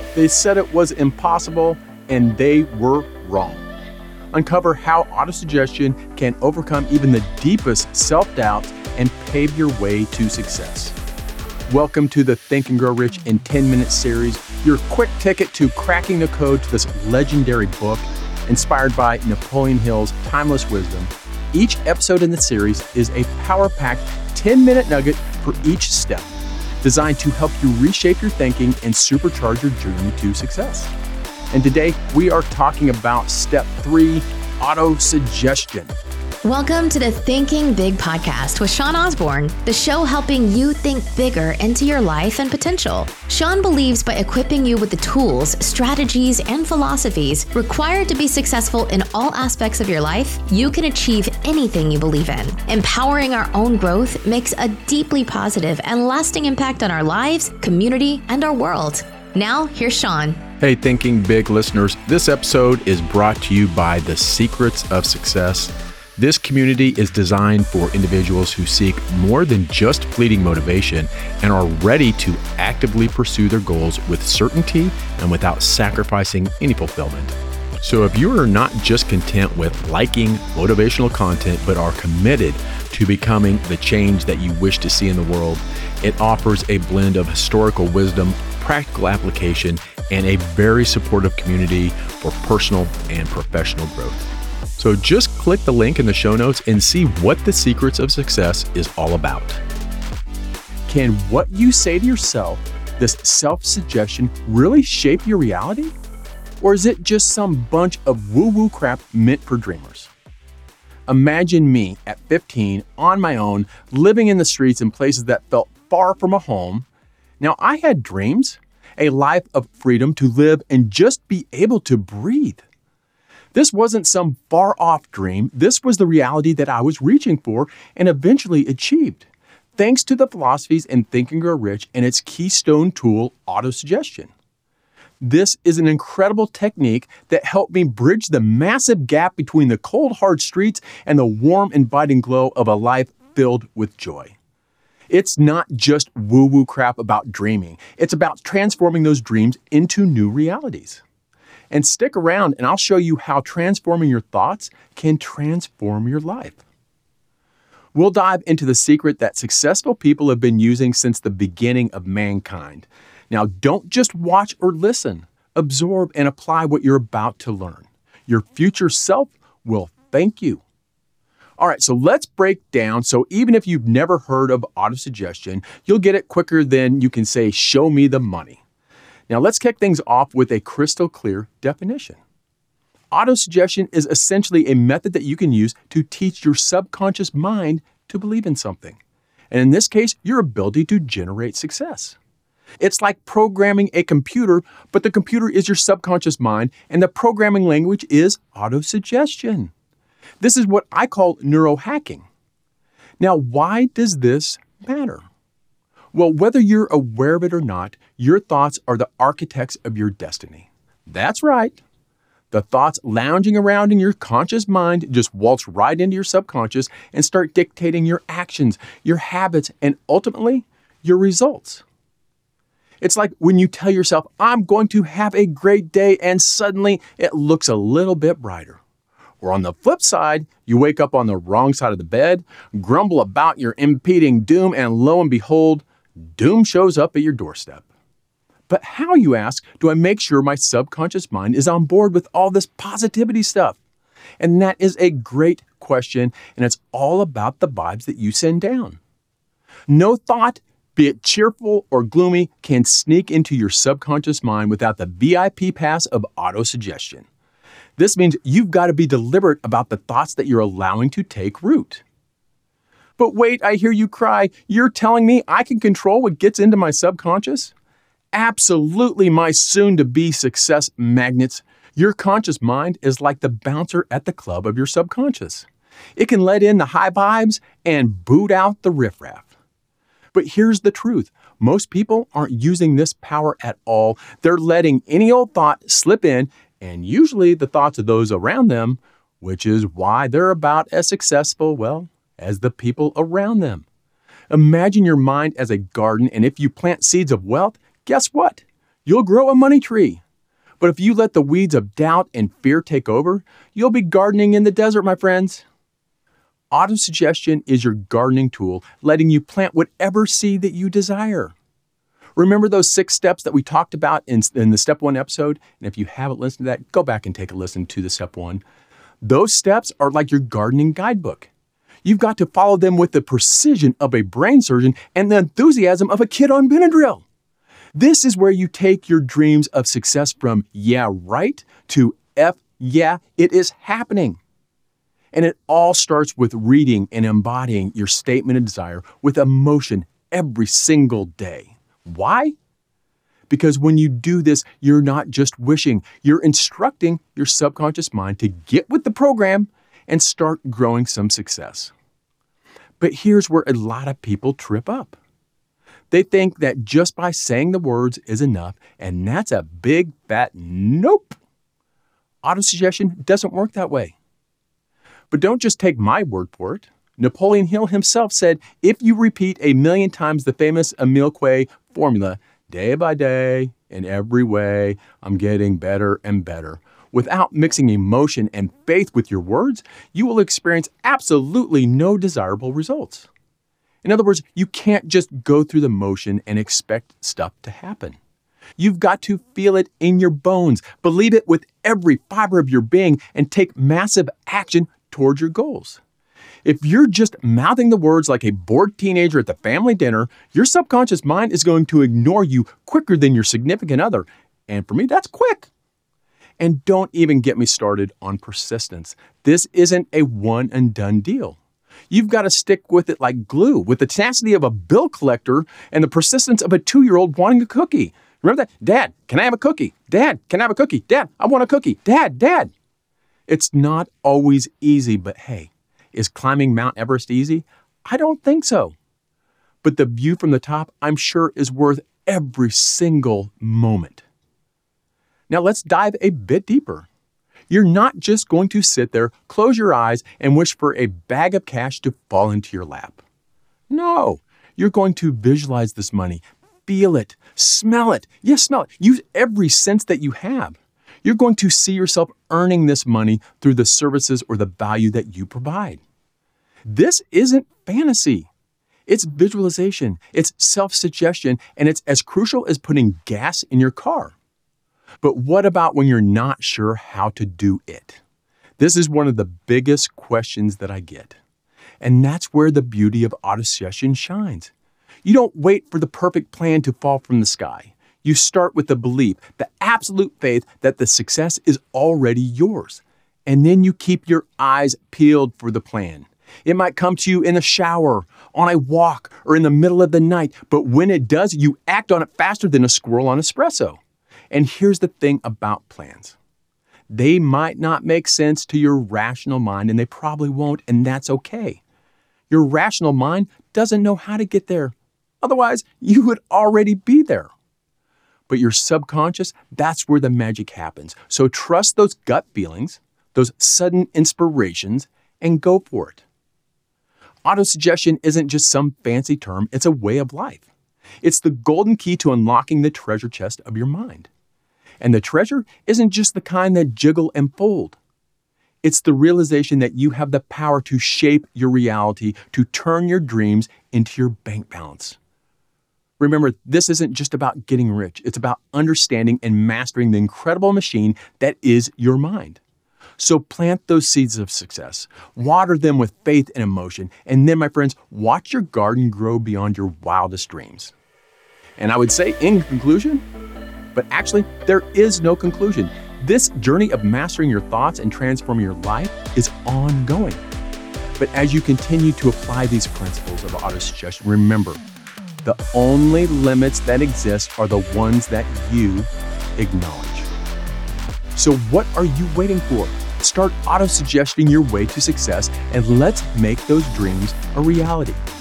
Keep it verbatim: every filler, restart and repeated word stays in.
They said it was impossible, and they were wrong. Uncover how autosuggestion can overcome even the deepest self-doubts and pave your way to success. Welcome to the Think and Grow Rich in ten minutes series, your quick ticket to cracking the code to this legendary book inspired by Napoleon Hill's timeless wisdom. Each episode in the series is a power-packed ten-minute nugget for each step, designed to help you reshape your thinking and supercharge your journey to success. And today, we are talking about step three, autosuggestion. Welcome to the Thinking Big podcast with Sean Osborne, the show helping you think bigger into your life and potential. Sean believes by equipping you with the tools, strategies, and philosophies required to be successful in all aspects of your life, you can achieve anything you believe in. Empowering our own growth makes a deeply positive and lasting impact on our lives, community, and our world. Now, here's Sean. Hey, Thinking Big listeners, this episode is brought to you by The Secrets of Success. This community is designed for individuals who seek more than just fleeting motivation and are ready to actively pursue their goals with certainty and without sacrificing any fulfillment. So if you are not just content with liking motivational content, but are committed to becoming the change that you wish to see in the world, it offers a blend of historical wisdom, practical application, and a very supportive community for personal and professional growth. So just click the link in the show notes and see what The Secrets of Success is all about. Can what you say to yourself, this self-suggestion, really shape your reality? Or is it just some bunch of woo-woo crap meant for dreamers? Imagine me at fifteen, on my own, living in the streets in places that felt far from a home. Now, I had dreams, a life of freedom to live and just be able to breathe. This wasn't some far-off dream. This was the reality that I was reaching for and eventually achieved, thanks to the philosophies in Think and Grow Rich and its keystone tool, autosuggestion. This is an incredible technique that helped me bridge the massive gap between the cold, hard streets and the warm, inviting glow of a life filled with joy. It's not just woo-woo crap about dreaming. It's about transforming those dreams into new realities. And stick around and I'll show you how transforming your thoughts can transform your life. We'll dive into the secret that successful people have been using since the beginning of mankind. Now, don't just watch or listen. Absorb and apply what you're about to learn. Your future self will thank you. All right, so let's break down. So even if you've never heard of autosuggestion, you'll get it quicker than you can say, show me the money. Now, let's kick things off with a crystal clear definition. Autosuggestion is essentially a method that you can use to teach your subconscious mind to believe in something. And in this case, your ability to generate success. It's like programming a computer, but the computer is your subconscious mind, and the programming language is autosuggestion. This is what I call neurohacking. Now, why does this matter? Well, whether you're aware of it or not, your thoughts are the architects of your destiny. That's right. The thoughts lounging around in your conscious mind just waltz right into your subconscious and start dictating your actions, your habits, and ultimately, your results. It's like when you tell yourself, I'm going to have a great day, and suddenly it looks a little bit brighter. Or on the flip side, you wake up on the wrong side of the bed, grumble about your impending doom, and lo and behold, doom shows up at your doorstep. But how, you ask, do I make sure my subconscious mind is on board with all this positivity stuff? And that is a great question, and it's all about the vibes that you send down. No thought, be it cheerful or gloomy, can sneak into your subconscious mind without the V I P pass of autosuggestion. This means you've got to be deliberate about the thoughts that you're allowing to take root. But wait, I hear you cry. You're telling me I can control what gets into my subconscious? Absolutely, my soon-to-be success magnets. Your conscious mind is like the bouncer at the club of your subconscious. It can let in the high vibes and boot out the riffraff. But here's the truth. Most people aren't using this power at all. They're letting any old thought slip in, and usually the thoughts of those around them, which is why they're about as successful, well, as the people around them. Imagine your mind as a garden, and if you plant seeds of wealth, guess what? you'll grow a money tree. But if you let the weeds of doubt and fear take over, you'll be gardening in the desert, my friends. Autosuggestion is your gardening tool, letting you plant whatever seed that you desire. Remember those six steps that we talked about in, in the step one episode? And if you haven't listened to that, go back and take a listen to the step one. Those steps are like your gardening guidebook. You've got to follow them with the precision of a brain surgeon and the enthusiasm of a kid on Benadryl. This is where you take your dreams of success from yeah, right to F, yeah, it is happening. And it all starts with reading and embodying your statement of desire with emotion every single day. Why? Because when you do this, you're not just wishing, you're instructing your subconscious mind to get with the program and start growing some success. But here's where a lot of people trip up. They think that just by saying the words is enough, and that's a big fat nope. Autosuggestion doesn't work that way. But don't just take my word for it. Napoleon Hill himself said, if you repeat a million times the famous Emile Coué formula, day by day, in every way, I'm getting better and better, without mixing emotion and faith with your words, you will experience absolutely no desirable results. In other words, you can't just go through the motion and expect stuff to happen. You've got to feel it in your bones, believe it with every fiber of your being, and take massive action toward your goals. If you're just mouthing the words like a bored teenager at the family dinner, your subconscious mind is going to ignore you quicker than your significant other. And for me, that's quick. And don't even get me started on persistence. This isn't a one and done deal. You've got to stick with it like glue, with the tenacity of a bill collector and the persistence of a two-year-old wanting a cookie. Remember that? Dad, can I have a cookie? Dad, can I have a cookie? Dad, I want a cookie. Dad, Dad. It's not always easy, but hey, is climbing Mount Everest easy? I don't think so. But the view from the top, I'm sure, is worth every single moment. Now let's dive a bit deeper. You're not just going to sit there, close your eyes, and wish for a bag of cash to fall into your lap. No, you're going to visualize this money, feel it, smell it. Yes, smell it. Use every sense that you have. You're going to see yourself earning this money through the services or the value that you provide. This isn't fantasy. It's visualization, it's self-suggestion, and it's as crucial as putting gas in your car. But what about when you're not sure how to do it? This is one of the biggest questions that I get. And that's where the beauty of autosuggestion shines. You don't wait for the perfect plan to fall from the sky. You start with the belief, the absolute faith that the success is already yours. And then you keep your eyes peeled for the plan. It might come to you in a shower, on a walk, or in the middle of the night. But when it does, you act on it faster than a squirrel on espresso. And here's the thing about plans. They might not make sense to your rational mind, and they probably won't, and that's okay. Your rational mind doesn't know how to get there. Otherwise, you would already be there. But your subconscious, that's where the magic happens. So trust those gut feelings, those sudden inspirations, and go for it. Autosuggestion isn't just some fancy term, it's a way of life. It's the golden key to unlocking the treasure chest of your mind. And the treasure isn't just the kind that jiggle and fold. It's the realization that you have the power to shape your reality, to turn your dreams into your bank balance. Remember, this isn't just about getting rich. It's about understanding and mastering the incredible machine that is your mind. So plant those seeds of success, water them with faith and emotion, and then, my friends, watch your garden grow beyond your wildest dreams. And I would say, in conclusion, but actually, there is no conclusion. This journey of mastering your thoughts and transforming your life is ongoing. But as you continue to apply these principles of autosuggestion, remember, the only limits that exist are the ones that you acknowledge. So what are you waiting for? Start autosuggesting your way to success, and let's make those dreams a reality.